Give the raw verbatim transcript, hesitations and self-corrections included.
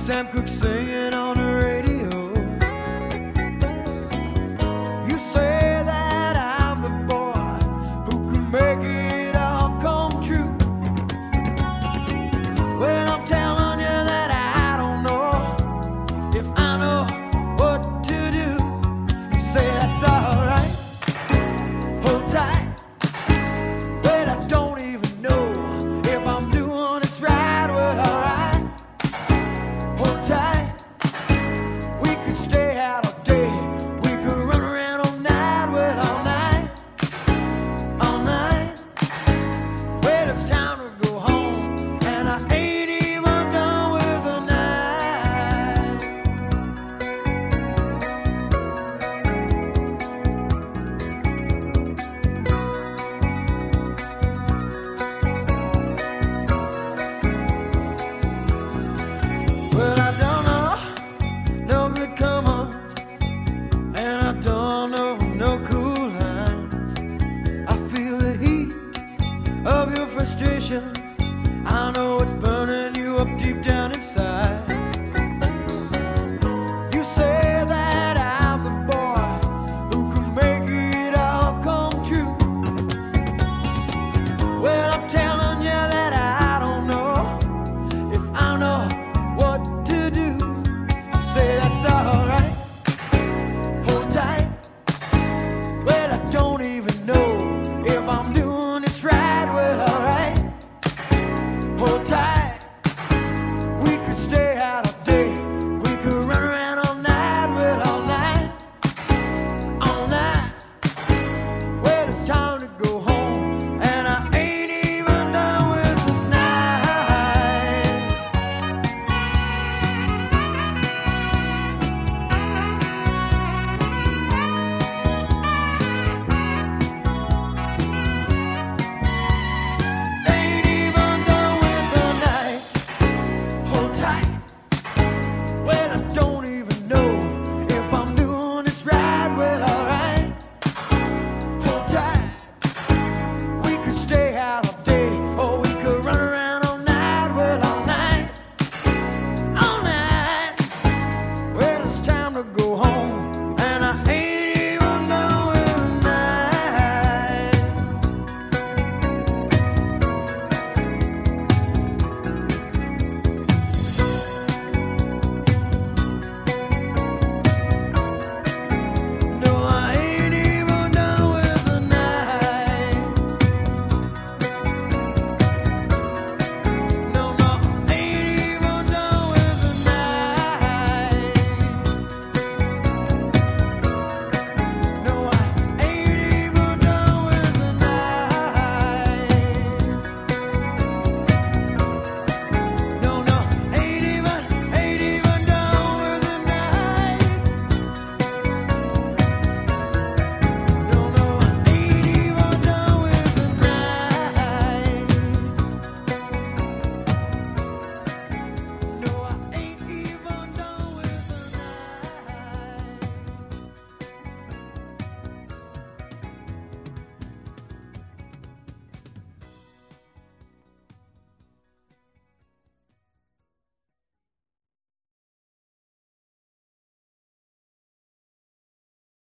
Sam Cooke singing on the radio. You say that I'm the boy who can make it all come true. Well, I'm telling you that I don't know if I know what to do. You say that's alright, hold tight. Well, I don't even know if I'm doing this right. Well, alright, hold tight. We could stay out all day, we could run around all night. Well, all night, all night. Well, it's time to go home, and I ain't even done with the night. Well, I don't know no good come-ons, and I don't know no cool lines. I feel the heat of your frustration. I know